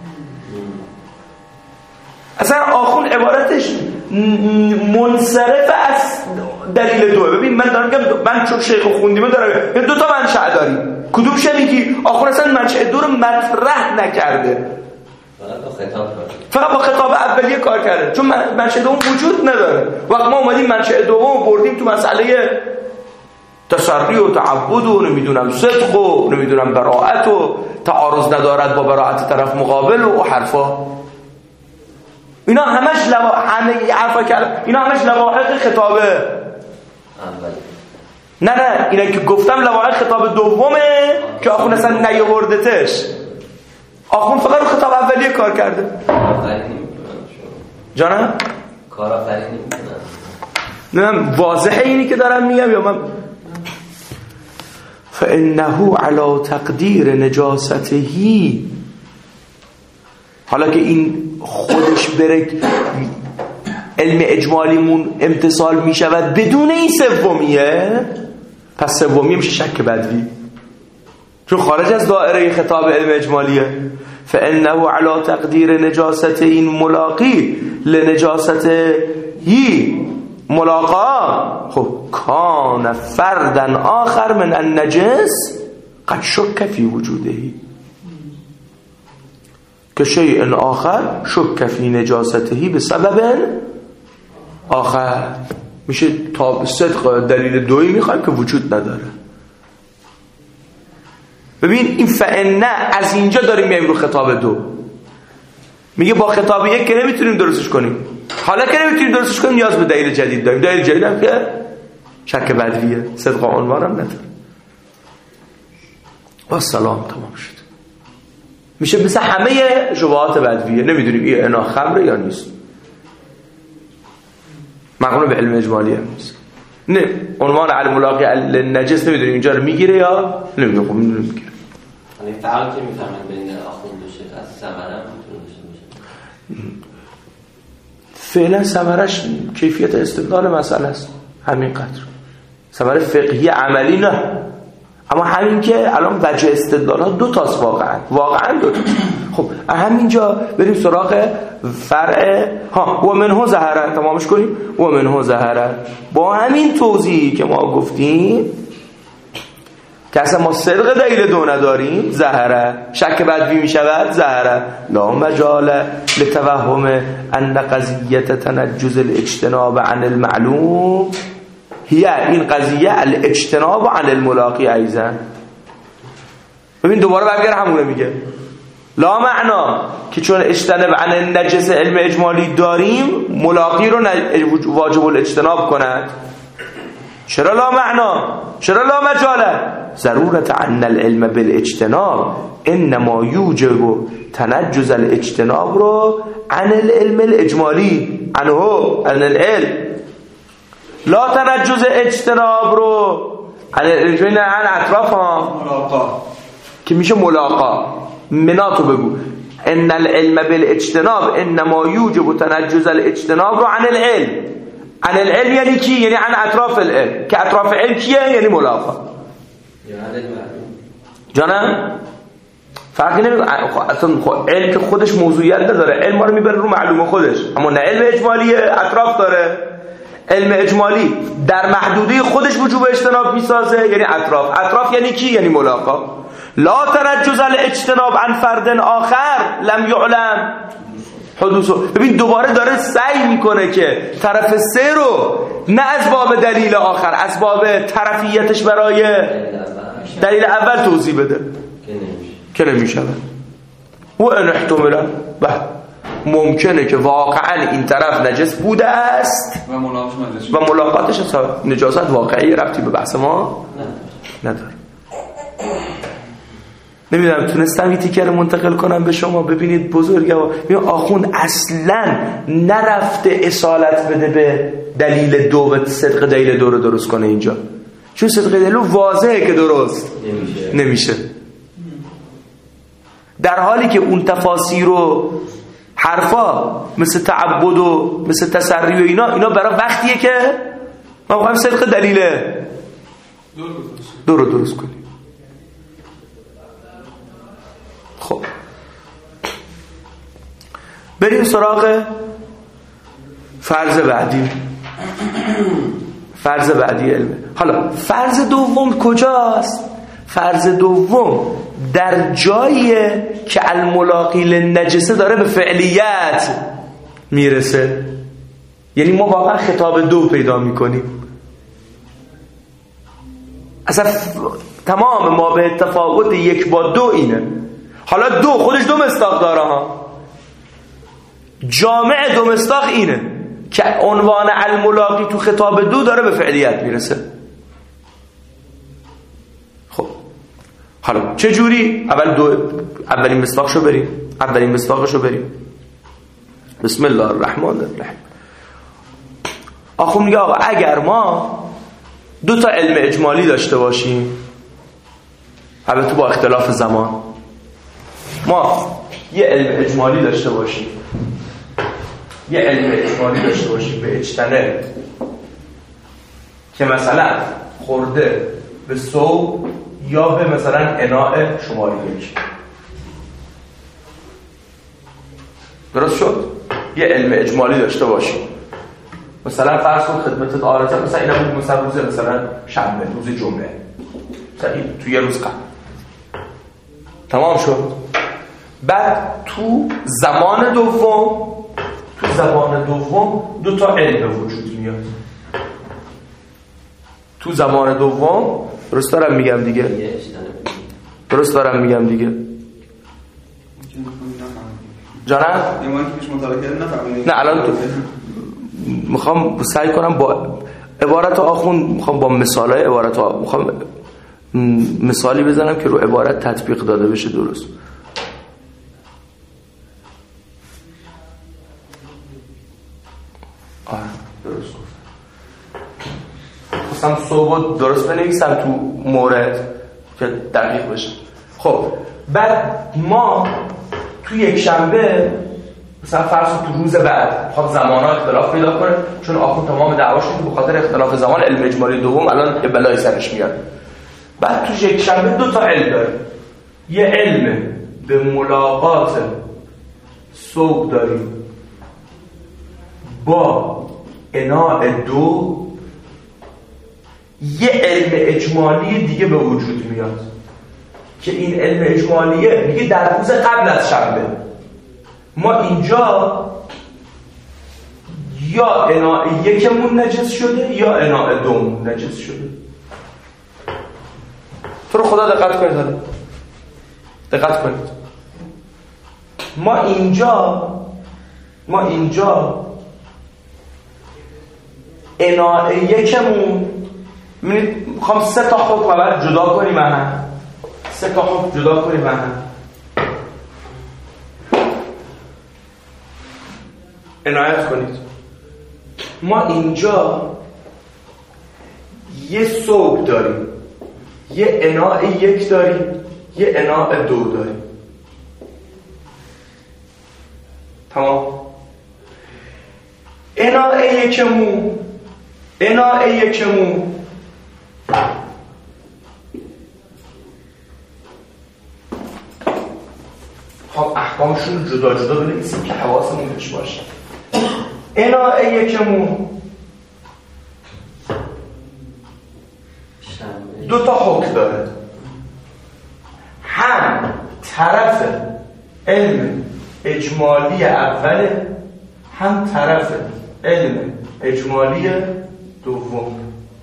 اصلا آخون عبارتش منصرف از دلیل دوه. ببین من دارم میگم من چون شیخ خوندیمه دارم دو تا منشأ داریم، کدوم شه میگی؟ آخون اصلا منشأ دو رو مطرح نکرده، فقط با خطاب اولیه کار کرده، چون منشأ دوم وجود نداره. وقت ما اومدیم منشأ دوم بردیم تو مسئله تسری و تعبد و نمیدونم صدق و نمیدونم براءت و تعارض ندارد با براءت طرف مقابل و حرفا، اینا همش لوا... همه حرفا کرد، اینا همش لواحق خطابه اولی. نه نه اینا که گفتم لواحق خطاب دومه که آخون اصلا نیاوردتش. آخون فقط رو خطاب اولیه کار کرده. جانم؟ کار آفرین نمی‌کنه. نه واضحه اینی که دارم میگم یا من فانه علی تقدیر نجاستهی، حالا که این خودش بره علم اجمالیمون امتصال می شود بدون این سومیه، پس سومیه میشه شک بدوی، چون خارج از دائره خطاب علم اجمالیه. فانه علی تقدیر نجاست این ملاقی لنجاسته ملاقا، خب کان فردا آخر من النجس قد شک فی وجوده، که شیء آخر شک فی نجاسته بسبب آخر میشه. تا صدق دلیل دویی میخوایم که وجود نداره. ببین این فانه از اینجا داریم میایم رو خطاب دو، میگه با خطاب یک که نمیتونیم درستش کنیم، حالا که نمیتونیم درستش کنیم نیاز به دلیل جدید داریم. دلیل جدید هم که شک بدویه، صدق عنوان هم نداره. با سلام تمام شد. میشه مثل همه شبهات بدویه، نمیدونیم این انا خمره یا نیست، مقرون به علم اجمالی هم نیست. نه عنوان علم ملاقی نجس نمیدونیم اینجا رو میگیره یا نمیدونیم. خب میدونیم میگیره. یعنی فرق که میفهمن بین آخوند و شیخ از ثمره هم میتونه باشه. فعلا ثمرش کیفیت استدلال مسئله است، همین قدر. ثمره فقهی عملی نه، اما همین که الان وجه استدلال ها دو تاست، واقعا واقعا دو تاست. خب همینجا بریم سراغ فرع ها و منه ظهره، تمامش کنیم. و منه ظهره با همین توضیحی که ما گفتیم که اصلا ما صدق دلیل دو نداریم، ظهره شک بدوی می شود، ظهره لا مجال لتوهم ان قضیه تنجز الاجتناب عن المعلوم هی این قضیه الاجتناب عن الملاقی ایضا. ببین دوباره برگرد همونه میگه لا معنا که چون اجتناب عن النجس علم اجمالی داریم ملاقی رو واجب الاجتناب کند. چرا لا معنا؟ چرا لا مجاله؟ ضرورت عن العلم بالاجتناب انما یوجب تنجز الاجتناب رو عن العلم الاجمالی عنه عن العلم، لا تنجز اجتناب رو عن العلم عن اطراف ها ملاقا که میشه ملاقا. مناتو بگو ان العلم بالاجتناب انما یوجب تنجز الاجتناب رو عن العلم. عن العلم یعنی کی؟ یعنی عن اطراف العلم، که اطراف علم کیه؟ یعنی ملاقا. جانم فرقی نمیکنه اصلا. علم که خودش موضوعیت نداره، علم ما رو میبره رو معلومه خودش، اما نه علم اجمالیه اطراف داره. علم اجمالی در محدوده خودش وجوب اجتناب میسازه، یعنی اطراف. اطراف یعنی کی؟ یعنی ملاقا. لا تنجز الاجتناب عن فرد آخر لم یعلم حدوثه. ببین دوباره داره سعی میکنه که طرف سه رو نه از باب دلیل آخر، از باب طرفیتش برای دلیل اول توضیح بده که نمیشه. و ان احتمالا ممکنه که واقعا این طرف نجس بوده است و ملاقاتش و ملاقاتش نجاست واقعی ربطی به بحث ما نداره. نمیدونم تونستم یه تیکه رو منتقل کنم به شما. ببینید بزرگوار، ببین آخوند اصلا نرفته اصالت بده به دلیل دو، به صدق دلیل دو رو درست کنه اینجا، چون صدق دلیل واضحه که درست نمیشه, نمیشه. در حالی که اون تفاسیر و حرفا مثل تعبد و مثل تسری و اینا اینا برای وقتیه که ما میخوایم صدق دلیل دو رو درست کنیم. خب بریم سراغ فرض بعدی. فرض بعدی علمه. حالا فرض دوم کجاست؟ فرض دوم در جاییه که الملاقی للنجسه داره به فعلیت میرسه، یعنی ما واقعا خطاب دو پیدا میکنیم. اصلا تمام ما به تفاوت یک با دو اینه. حالا دو خودش دو مصداق داره ها، جامع دو مصداق اینه که عنوان الملاقی تو خطاب دو داره به فعلیت میرسه. خب حالا چه جوری؟ اول دو اولین مصداقشو بریم اولین مصداقشو بریم بسم الله الرحمن الرحیم. آخو میگه آقا اگر ما دو تا علم اجمالی داشته باشیم، البته با اختلاف زمان، ما یه علم اجمالی داشته باشیم یه علم اجمالی داشته باشیم به اجتناب که مثلا خورده به صوب یا به مثلا اناء شماره یک. درست شد؟ یه علم اجمالی داشته باشیم. مثلا فرض کن خدمتت عارضه، مثلا اینا بود مثلا روز مثلا شنبه، روز جمعه، مثلا این تو یه روز قبل تمام شد. بعد تو زمان دوم تو زمان دوم دو تا علم وجود میاد. تو زمان دوم درست دارم میگم دیگه؟ درست دارم میگم دیگه؟ جانم؟ نه الان تو میخوام سعی کنم با عبارت آخوند، میخوام با مثالای عبارت آخوند میخوام مثالی بزنم که رو عبارت تطبیق داده بشه درست. آره درست خواستم صحبت درست بنویسم تو مورد که دقیق بشه. خب بعد ما تو یک شنبه مثلا فرض تو روز بعد خب زمان‌ها اختلاف پیدا کنه، چون آخوند تمام دعواش به خاطر اختلاف زمان علم اجمالی دوم الان یه بلای سرش میاد. بعد تو یک شنبه دو تا علم داریم. یه علم به ملاقات صبح داریم با اناء دو، یه علم اجمالی دیگه به وجود میاد که این علم اجمالیه میگه در روز قبل از شنبه ما اینجا یا اناء یکمون نجس شده یا اناء دومون نجس شده. تو رو خدا دقت کنید، دقت کنید. ما اینجا ما اینجا اناء یکمون، ببینید میخوام سه تا حکم اول جدا کنیم هم سه تا حکم جدا کنیم هم عنایت کنید. ما اینجا یه صبح داریم، یه اناء یک داریم، یه اناء دو داریم. تمام. اناء یکمون اناء یکمون خب احکامشون جدا جدا بنویسیم که حواسمون بهش باشه. اناء یکمون دو تا حکم داره، هم طرف علم اجمالی اوله، هم طرف علم اجمالی دوم.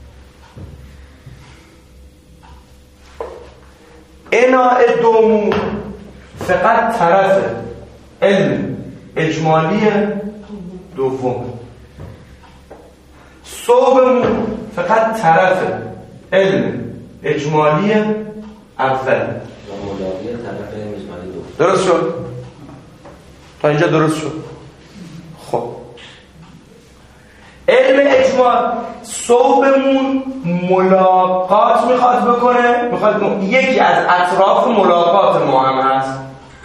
اناء دوم فقط طرف علم اجمالی دوم. صوبمون فقط طرف علم اجمالی اول. درست شد؟ تا اینجا درست شد؟ خب علم اجمال صوبمون ملاقات میخواد بکنه، میخواد یکی از اطراف ملاقات ما هم هست.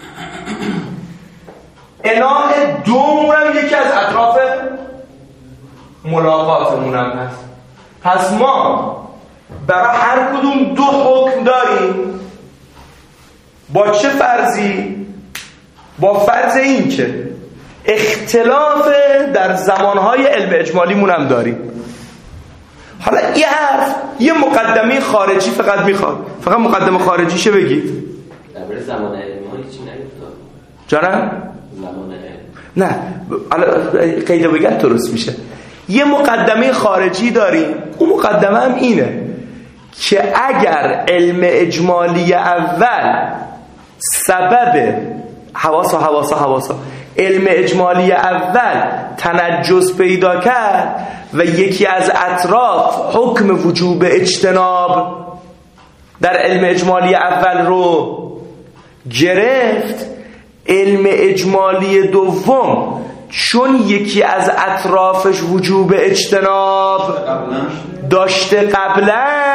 اناء دومون هم یکی از اطراف ملاقاتمون هم هست. پس ما برای هر کدوم دو حکم داریم. با چه فرضی؟ با فرض این که اختلاف در زمانهای علم اجمالیمون هم داریم. حالا این حرف یه مقدمه خارجی فقط میخواد، فقط مقدمه خارجیشه بگید. درباره زمان علم ها هیچی نگفتم. جانم؟ زمان علم نه، حالا قیده بگن درست میشه. یه مقدمه خارجی داریم. اون مقدمه هم اینه که اگر علم اجمالی اول سبب حواسا حواسا حواسا علم اجمالی اول تنجس پیدا کرد و یکی از اطراف حکم وجوب اجتناب در علم اجمالی اول رو گرفت، علم اجمالی دوم چون یکی از اطرافش وجوب اجتناب داشته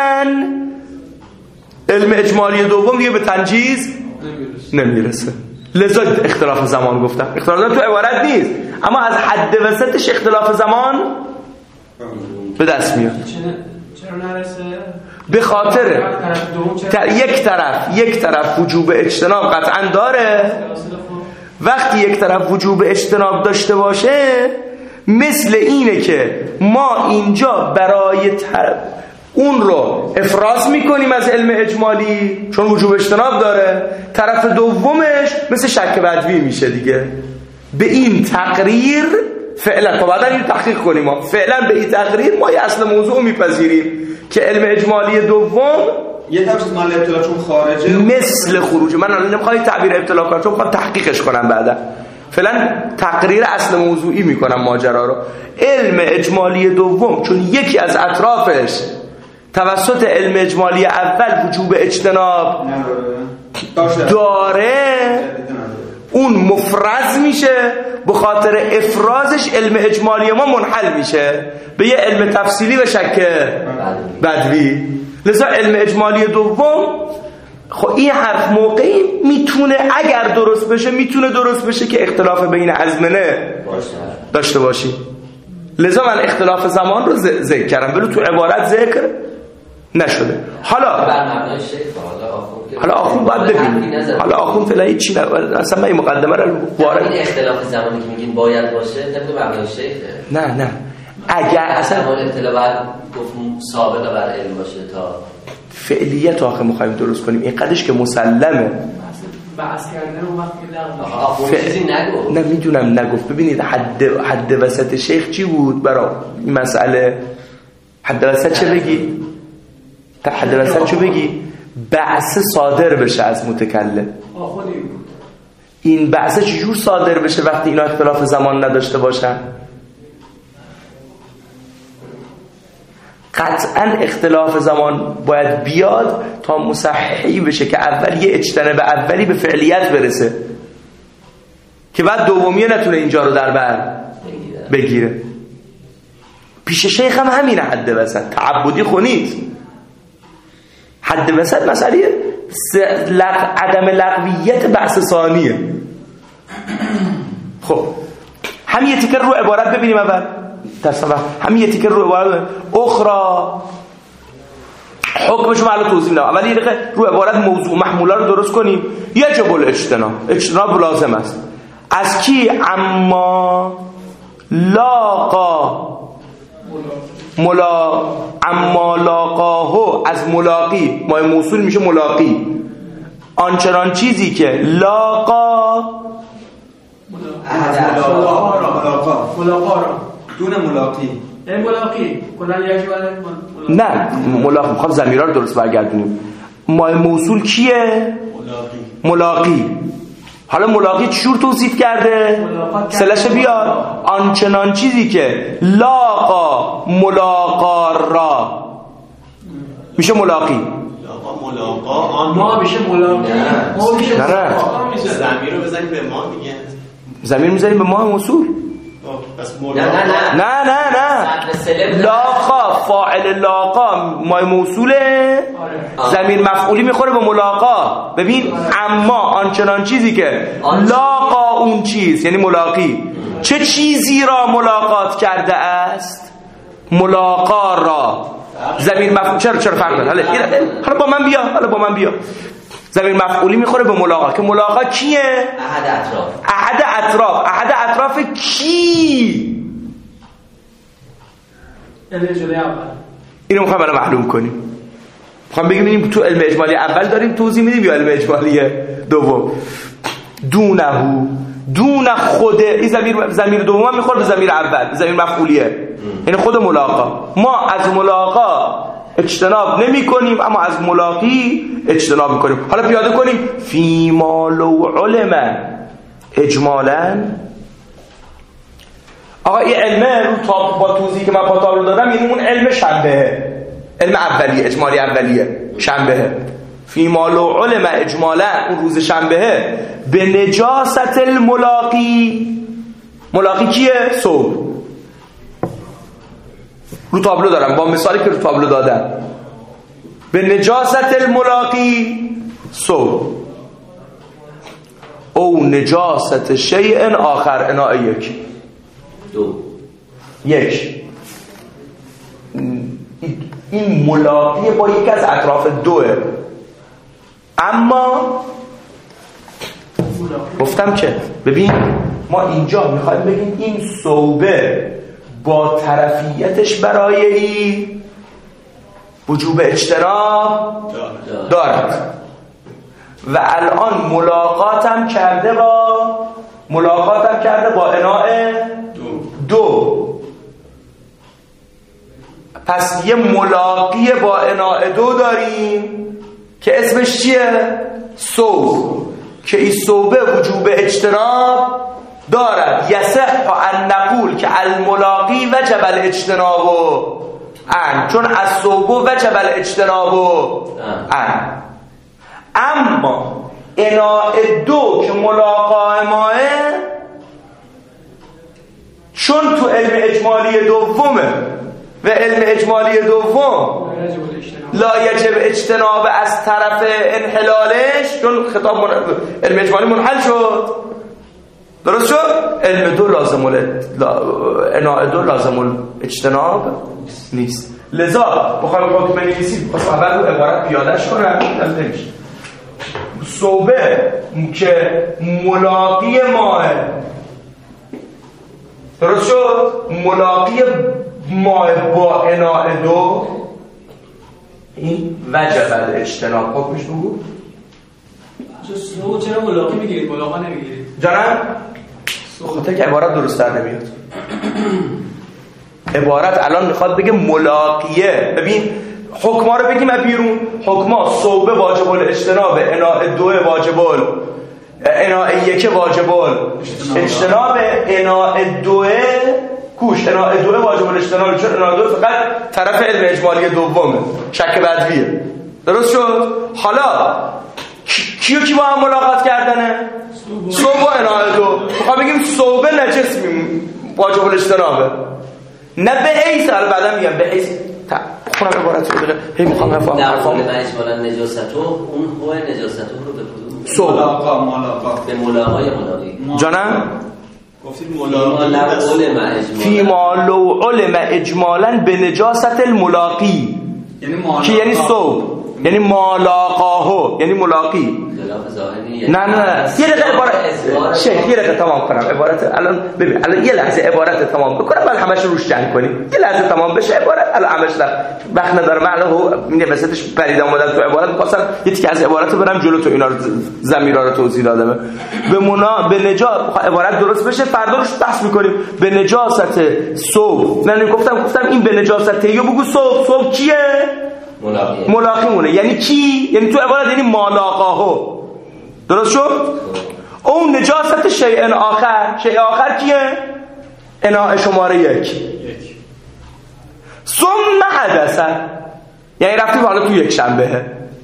قبلا، علم اجمالی دوم دیگه به تنجیز نمیرسه. لذا اختلاف زمان گفتم. اختلاف زمان تو عبارت نیست، اما از حد وسطش اختلاف زمان به دست میاد. چرا نرسه؟ به خاطر تا یک طرف یک طرف وجوب اجتناب قطعا داره. وقتی یک طرف وجوب اجتناب داشته باشه مثل اینه که ما اینجا برای طرف اون رو افراز میکنیم از علم اجمالی چون وجوب اجتناب داره، طرف دومش مثل شک بدوی میشه دیگه. به این تقریر فعلا تا بعدا این تحقیق کنیم، ما فعلا به این تقریر ما یه اصل موضوع میپذیریم که علم اجمالی دوم یه تفسیر مال ابتلا چون خارجه مثل خروج. من الان نمیخوام تعبیر ابتلا کنم چون میخوام تحقیقش کنم بعدا. فعلا تقریر اصل موضوعی میکنم ماجرا رو. علم اجمالی دوم چون یکی از اطرافش توسط علم اجمالی اول وجوب اجتناب داره، اون مفرز میشه، به خاطر افرازش علم اجمالی ما منحل میشه به یه علم تفصیلی و شک بدوی. لذا علم اجمالی دوم خب این حرف موقعی میتونه اگر درست بشه میتونه درست بشه که اختلاف بین ازمنه داشته باشی. لذا من اختلاف زمان رو ذکر کردم ولی تو عبارت ذکر نشده. حالا حالا آخون باید ببینیم، حالا آخون فعلا چی نه اصلا من این مقدمه رو وارد این اختلاف زمانی که میگین باید باشه طبق مبنای شیخه. نه نه اگر اصلا اطلاع باید گفت ثابت بر علم باشه تا فعلیت آخه میخوایم درست کنیم اینقدرش که مسلمه بحث کردن اون وقت که آخه چیزی نگفت. نه میدونم نگفت. ببینید حد حد وسط شیخ چی بود برای این مسئله؟ حد وسط چه بگی؟ تا حد وسط چه بگی؟ بعث صادر بشه از متکلم. این بعث چجور صادر بشه وقتی اینا اختلاف زمان نداشته باشن؟ قطعا اختلاف زمان باید بیاد تا مصححی بشه که اول یه اجتناب اولی به فعلیت برسه که بعد دومیه نتونه اینجا رو در بر بگیره. پیش شیخ هم همینه. حد وسط تعبدی خونید. حد وسط مسئله لغ... عدم لغویت بحث ثانیه. خب هم یه تیکر رو عبارت ببینیم اول درسته. همین یه تیکر رو عبارت اخرى حکمشو معلوم توضیح میدم. اولی دقیقه رو عبارت موضوع محموله رو درست کنیم. یجب الاجتناب، اجتناب لازم است از کی؟ اما لاقا ملا اما لاقاهو از ملاقی، ما موصول میشه ملاقی. آنچنان چیزی که لاقا ملاقا ملاقا را دون ملاقی این ملاقی کلن یجب نه ملاقی. میخوام ضمیرها رو درست برگردونیم. ما موصول کیه؟ ملاقی. ملاقی. حالا ملاقی چجور توصیف کرده؟ سلش بیار. آنچنان چیزی که لاقا ملاقا را میشه ملاقی. لاقا ملاقا آن ما میشه ملاقی. ما میشه ملاقا. ضمیر رو بزنیم به ما دیگه. ضمیر میزنیم به ما موصول. بس نه نه نه نه نه لاقا فاعل لاقا ما موصوله. ضمیر مفعولی میخوره به ملاقا. ببین اما آنچنان چیزی که لاقا اون چیز یعنی ملاقی چه چیزی را ملاقات کرده است؟ ملاقا را. ضمیر مفعول چرا چرا فرق داره؟ حالا با من بیا حالا با من بیا ضمیر مفعولی میخوره به ملاقا که ملاقا کیه؟ احد اطراف. احد اطراف. احد اطراف کی؟ علم اجمالی اول. اینو میخوام الان معلوم کنیم. میخوام بگیم تو علم اجمالی اول داریم توضیح میدیم یا علم اجمالی دوم؟ دونه دون خود این ضمیر ضمیر دوم میخوره به ضمیر اول، ضمیر مفعولیه یعنی خود ملاقا. ما از ملاقا اجتناب نمی کنیم اما از ملاقی اجتناب می کنیم. حالا پیاده کنیم فی ما لو علم اجمالا. آقا این علمه رو تا با توضیحی که من پا رو دادم یعنی اون علم شنبه، علم اولیه اجمالی اولیه شنبه. فی ما لو علم اجمالا اون روز شنبه به نجاست الملاقی. ملاقی کیه؟ صبح. رو تابلو دارم با مثالی که رو تابلو دادم. به نجاست الملاقی صبح. او نجاست شیء آخر. اناء یک دو یک این ملاقی با یک از اطراف دوه. اما گفتم که ببین ما اینجا میخوایم بگیم این صوبه با طرفیتش برای ای وجوب اجتناب دارد و الان ملاقاتم کرده با ملاقاتم کرده با اناء دو, دو. پس یه ملاقی با اناء دو داریم که اسمش چیه؟ صوب، که این صوبه وجوب اجتناب دارد. یصح ان نقول که الملاقی وجب الاجتناب ان، چون از صوبه وجب الاجتناب ان. اما اناء دو که ملاقا ماه، چون تو علم اجمالی دومه و علم اجمالی دوم لا یجب اجتناب از طرف انحلالش، چون خطاب من... علم اجمالی منحل شد، درست شد؟ علم دو لازم ال... لا... اناء دو لازم اجتناب نیست. لذا بخوایم حکم نویسیم خواست اول رو عبارت پیادش کنم نمیشه. صوبه که ملاقی ماه، درست شد؟ ملاقی ماه با اناء دو، این وجب الاجتناب. حکمش بگو صوبه چرا ملاقی میگیرید ملاقا نمیگیرید؟ جانم خاطر که عبارت درست در نمیاد. عبارت الان میخواد بگه ملاقیه. ببین حکما رو بگیم بیرون. حکما صوبه واجب الاجتناب، اناء دو واجب ال اناء یک واجب ال اجتناب، اناء دو کوش اناء دو واجب الاجتناب، چون اناء دو فقط طرف علم اجمالی دومه، شک بدویه، درست شد؟ حالا کیو کی با هم ملاقات کردنه؟ صوبه و اناء دو. میخوام بگیم صوبه نجس واجب الاجتنابه، نه به حیث، الان بعدا میگم به حیث خونم عبارت رو بگه هی میخوام نفهم حرفام. نه اجمالا نجاستو اون هو نجاستو رو به کدوم؟ صوبه ملاقا ملاقا به ملاقای ملاقی. جانم گفتید ملاقی فیما لو علم اجمالا به نجاست الملاقی، یعنی ملاقا که یعنی صوب، یعنی ملاقاهو، یعنی ملاقی. نه نه نه یه دقیقه عبارت شیخ، یه دقیقه تمام کنم عبارت. الان ببین الان یه لحظه عبارت تمام بکنم بعد همش روش جنگ کنیم. یه لحظه تمام بشه عبارت، الان همش وقت نداره. من الان میگم وسطش پریدم اومدم تو عبارت، می‌خواستم یه تیکه از عبارت رو برم جلو تو اینا رو ضمیرا رو توضیح دادم. به منا به نجاست عبارت درست بشه فردا روش بحث می‌کنیم. به نجاست صوب، نه گفتم گفتم این به نجاست یو بگو صوب. صوب کیه؟ ملاقی. ملاقی مونه. یعنی کی؟ یعنی تو عبارت یعنی مالاقاهو، درست شد؟ اون نجاست شیء آخر. شیء آخر کیه؟ اناء شماره یک. ثم حدث، یعنی رفتیم حالا تو یک شنبه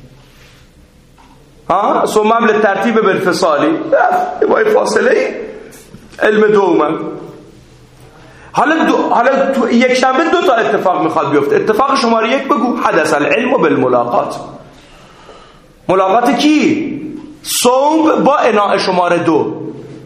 ها، ثم هم لترتیب بالفصالی با فاصله علم دومه. حالا دو... حالا تو یک شنبه دو تا اتفاق میخواد بیفته. اتفاق شماره یک بگو حدث العلم بالملاقات. ملاقات کی؟ صوب با اناء شماره دو.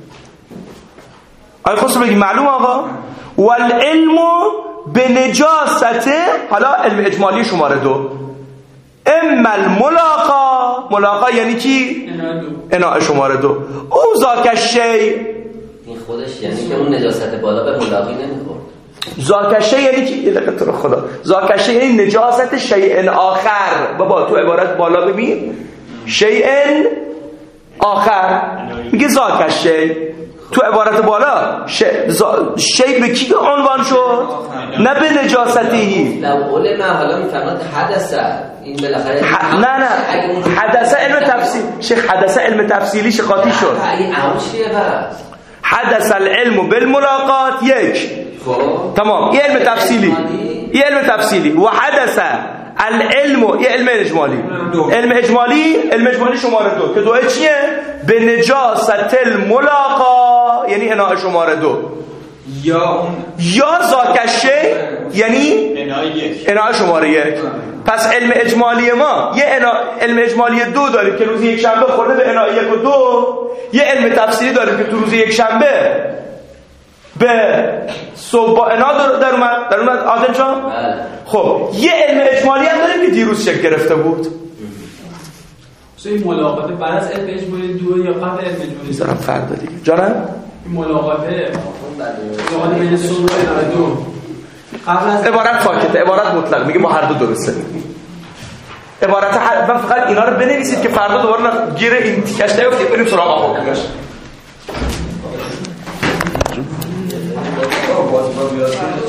آیا خواست بگی معلوم آقا؟ والعلم به نجاست، حالا علم اجمالی شماره دو، اما الملاقا، ملاقا یعنی کی؟ اناء شماره دو. او ذاک الشیء، این خودش یعنی که اون نجاست بالا به ملاقی نمیخورد. ذاک الشیء یعنی کی؟ یه دقیقه تو خدا. ذاک الشیء یعنی نجاست شیء آخر. بابا تو عبارت بالا ببین شیء آخر، میگه ذاک الشیء. تو عبارت بالا شیء به کی عنوان شد؟ نه به نجاستی. در قول من حالا میفهمد حدث این بالاخره ح... نه نه حدث علم تفصیل. شیخ حدث علم تفصیلی شقاطی شد. این اون چیه بس؟ حدث العلم بالملاقات یک. خب تمام، یه علم تفصیلی، یه علم تفصیلی. و حدث العلم، یه علم اجمالی. علم اجمالی، علم اجمالی شماره دو که دوه چیه؟ به نجاست الملاقا، یعنی اناء شماره دو. یا اون یا زاکشه یعنی انای یک انای شماره یک. پس علم اجمالی ما یه انا... علم اجمالی دو داریم که روز یک شنبه خورده به انای یک و دو، یه علم تفسیری داریم که تو روز یک شنبه به صبح با انا در اومد در اومد عادل جان. خب یه علم اجمالی هم داریم که دیروز شکل گرفته بود. مثلا این ملاقات بعد از علم اجمالی دو یا قبل علم اجمالی میذارم فردا دیگه جانم این ملاقات ملاقات بین صبح و انای دو قبل از عبارت فاکته، عبارت مطلق میگه ما هر دو درسته. عبارت هر من فقط اینا رو بنویسید که فردا دوباره گیر این تیکش نیفتید بریم سراغ حکمش. باز باز